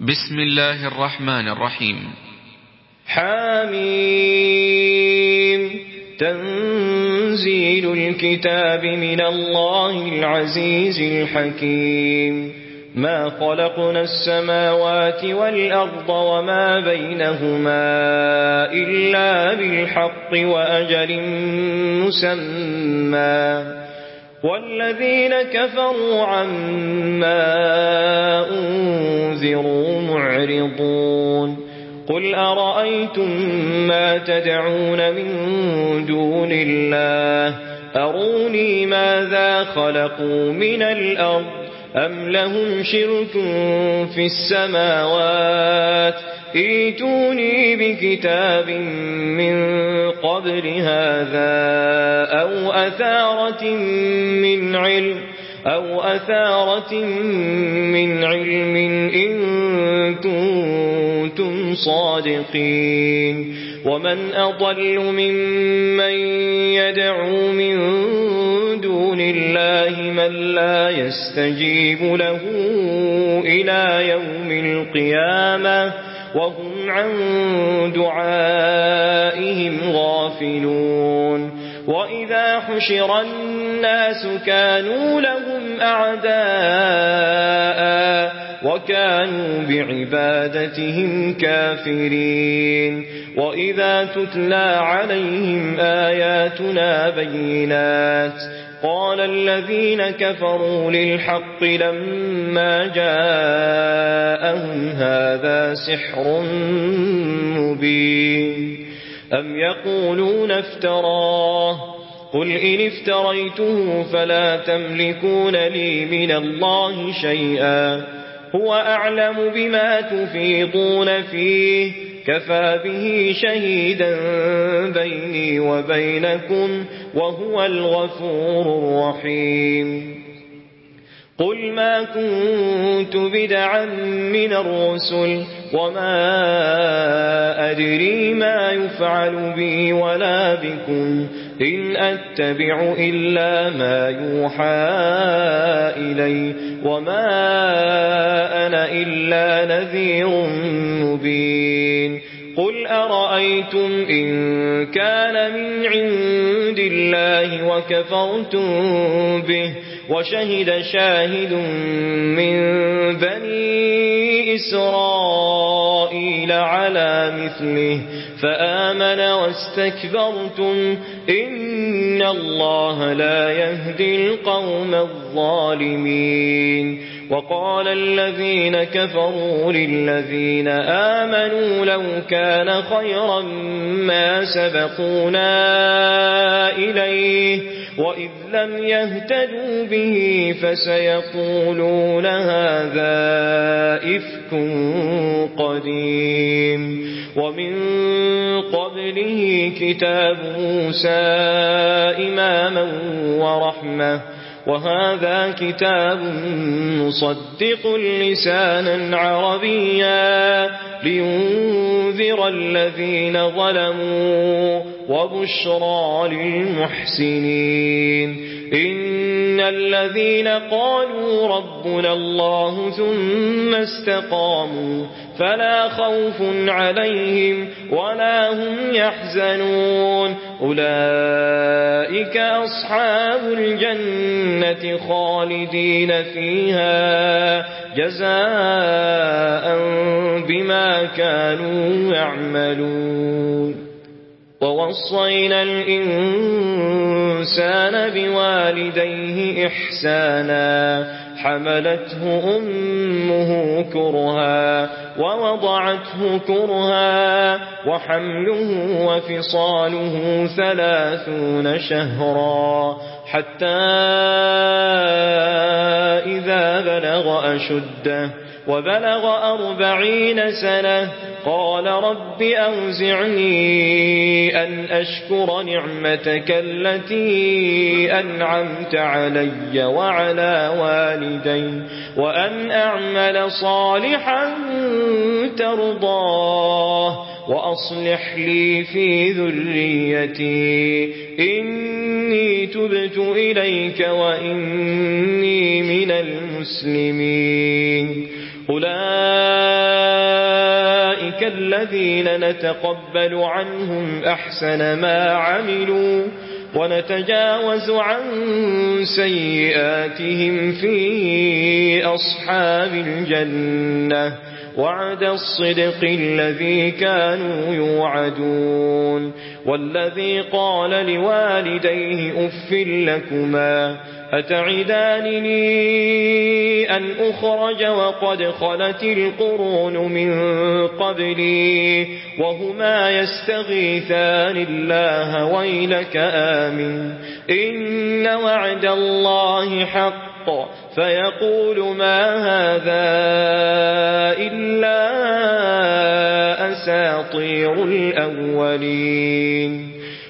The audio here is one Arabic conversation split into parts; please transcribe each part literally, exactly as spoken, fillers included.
بسم الله الرحمن الرحيم. حميم. تنزيل الكتاب من الله العزيز الحكيم. ما خلقنا السماوات والأرض وما بينهما إلا بالحق وأجل مسمى، والذين كفروا عما أنذروا معرضون. قل أرأيتم ما تدعون من دون الله أروني ماذا خلقوا من الأرض أم لهم شرك في السماوات ائتوني بكتاب من قبل هذا أو أثارة من علم أو أثارة من علم إن كنتم صادقين. ومن أضل ممن يدعو من دون الله من لا يستجيب له إلى يوم القيامة وهم عن دعائهم غافلون. وإذا حشر الناس كانوا لهم أعداء وكانوا بعبادتهم كافرين. وإذا تتلى عليهم آياتنا بينات قال الذين كفروا للحق لما جاءهم هذا سحر مبين. أم يقولون افتراه قل إن افتريته فلا تملكون لي من الله شيئا هو أعلم بما تفيضون فيه كفى به شهيدا بيني وبينكم وهو الغفور الرحيم. قل ما كنت بدعا من الرسل وما أدري ما يفعل بي ولا بكم إن أتبع إلا ما يوحى إلي وما أنا إلا نذير مبين. قل أرأيتم إن كان من عند الله وكفرتم به وشهد شاهد من بني إسرائيل على مثله فآمن واستكبرتم إن الله لا يهدي القوم الظالمين. وقال الذين كفروا للذين آمنوا لو كان خيرا ما سبقونا إليه وإذ لم يهتدوا به فسيقولون هذا إفك قديم. ومن قبله كتاب موسى إماما ورحمة وهذا كتاب مصدق لسانا عربيا لينذر الذين ظلموا وبشرى للمحسنين. إن الذين قالوا ربنا الله ثم استقاموا فلا خوف عليهم ولا هم يحزنون أولئك أصحاب الجنة خالدين فيها جزاء بما كانوا يعملون. ووصينا الإنسان بوالديه إحسانا حملته أمه كرها ووضعته كرها وحمله وفصاله ثلاثون شهرا حتى إذا بلغ أشده وبلغ أربعين سنة قال رب أوزعني أن أشكر نعمتك التي أنعمت علي وعلى والدي وأن أعمل صالحا ترضاه وأصلح لي في ذريتي إني تبت إليك وإني من المسلمين. أولئك أولئك الذين نتقبل عنهم أحسن ما عملوا ونتجاوز عن سيئاتهم في أصحاب الجنة وعد الصدق الذي كانوا يوعدون. والذي قال لوالديه أف لكما أتعدانني أن أخرج وقد خلت القرون من قبلي وهما يستغيثان الله ويلك آمن إن وعد الله حق فيقول ما هذا إلا أساطير الأولين.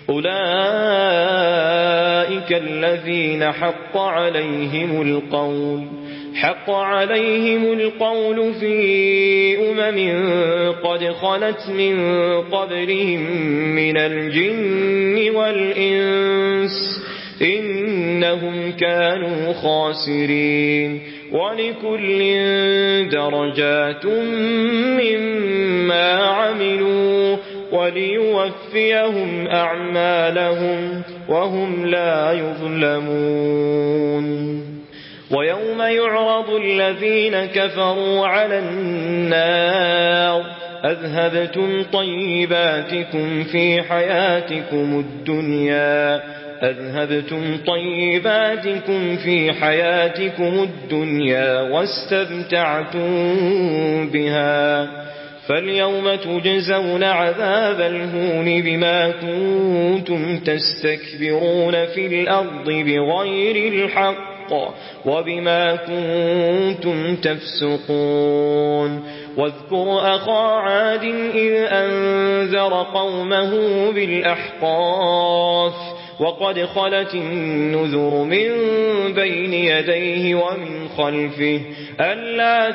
أولئك الذين حق عليهم القول حق عليهم القول في أمم قد خلت من قبلهم من الجن والإنس إنهم كانوا خاسرين. ولكل درجات مما عملوا وليوفيهم أعمالهم وهم لا يظلمون. ويوم يعرض الذين كفروا على النار أذهبتم طيباتكم في حياتكم الدنيا أذهبتم طيباتكم في حياتكم الدنيا واستمتعتم بها فاليوم تجزون عذاب الهون بما كنتم تستكبرون في الأرض بغير الحق وبما كنتم تفسقون. واذكر أخا عاد إذ أنذر قومه بالأحقاف وقد خلت النذر من بين يديه ومن خلفه ألا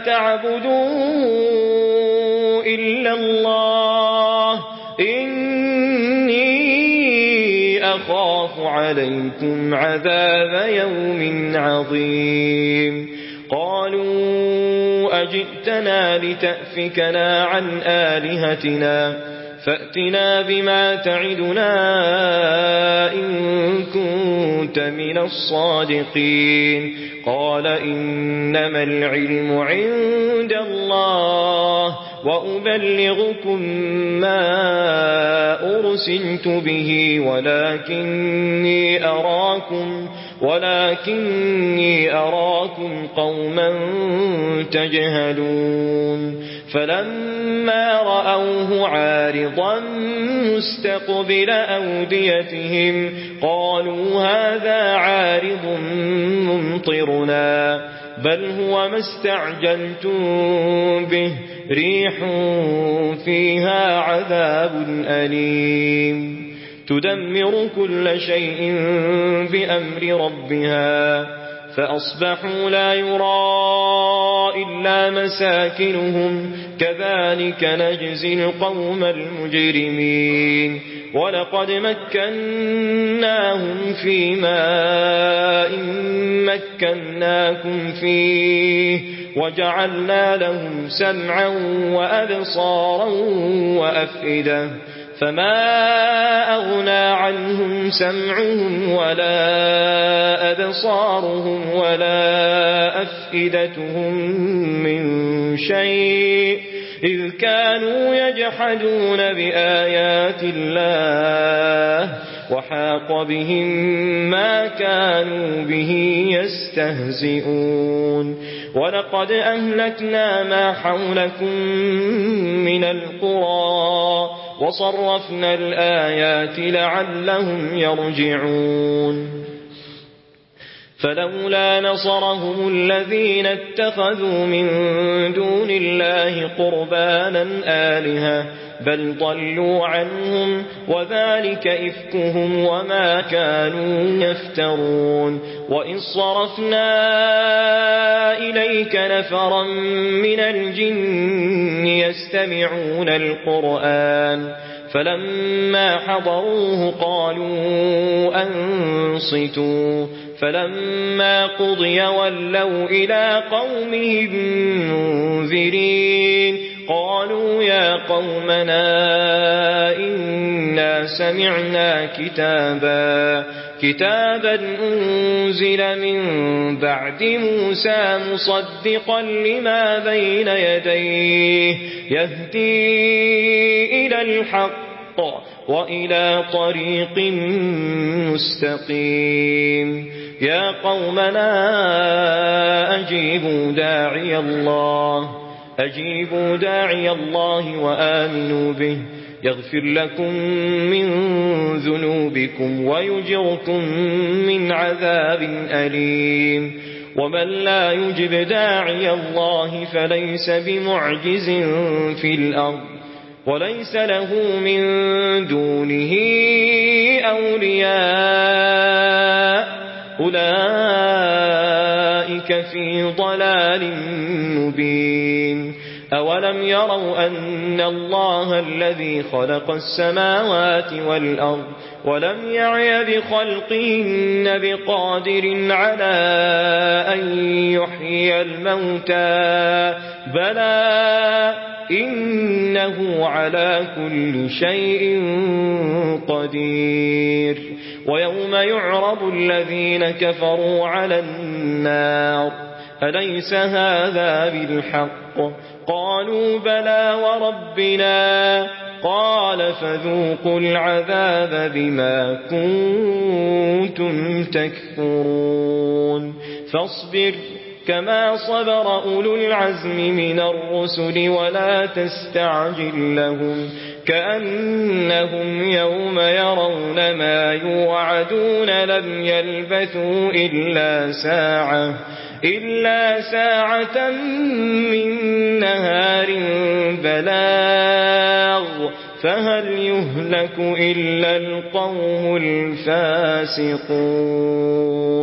تعبدوا إلا الله إني أخاف عليكم عذاب يوم عظيم. قالوا أجئتنا لتأفكنا عن آلهتنا فأتنا بما تعدنا إن كنت من الصادقين. قال إنما العلم عند الله وأبلغكم ما أرسلت به ولكني أراكم ولكني أراكم قوما تجهلون. فلما رأوه عارضا مستقبل أوديتهم قالوا هذا عارض ممطرنا بل هو ما استعجلتم به ريح فيها عذاب أليم تدمر كل شيء بأمر ربها فأصبحوا لا يرى إلا مساكنهم كذلك نجزي القوم المجرمين. ولقد مكناهم في ماء مكناكم فيه وجعلنا لهم سمعا وأبصارا وأفئدة فما أغنى عنهم سمعهم ولا أبصارهم ولا أفئدتهم من شيء إذ كانوا يجحدون بآيات الله وحاق بهم ما كانوا به يستهزئون. ولقد أهلكنا ما حولكم من القرى وصرفنا الآيات لعلهم يرجعون. فلولا نصرهم الذين اتخذوا من دون الله قربانا آلهة بل ضلوا عنهم وذلك إفكهم وما كانوا يفترون. وإذ صرفنا إليك نفرا من الجن يستمعون القرآن فلما حضروه قالوا أنصتوا فلما قضي ولوا إلى قومهم منذرين قالوا يا قومنا إنا سمعنا كتابا كتابا أنزل من بعد موسى مصدقا لما بين يديه يهدي إلى الحق وإلى طريق مستقيم يا قومنا أجيبوا داعي الله أجيبوا داعي الله وآمنوا به يغفر لكم من ذنوبكم ويجركم من عذاب أليم ومن لا يجب داعي الله فليس بمعجز في الأرض وليس له من دونه أولياء أولئك في ضلال مبين أولم يروا أن الله الذي خلق السماوات والأرض ولم يعي بخلقهن بقادر على أن يحيي الموتى بلى إنه على كل شيء قدير ويوم يعرض الذين كفروا على النار أليس هذا بالحق قالوا بلى وربنا قال فذوقوا العذاب بما كنتم تكفرون فاصبر كما صبر أولو العزم من الرسل ولا تستعجل لهم كأنهم يوم يرون ما يوعدون لم يلبثوا إلا ساعة إلا ساعة من نهار بلاغ فهل يهلك إلا القوم الفاسقون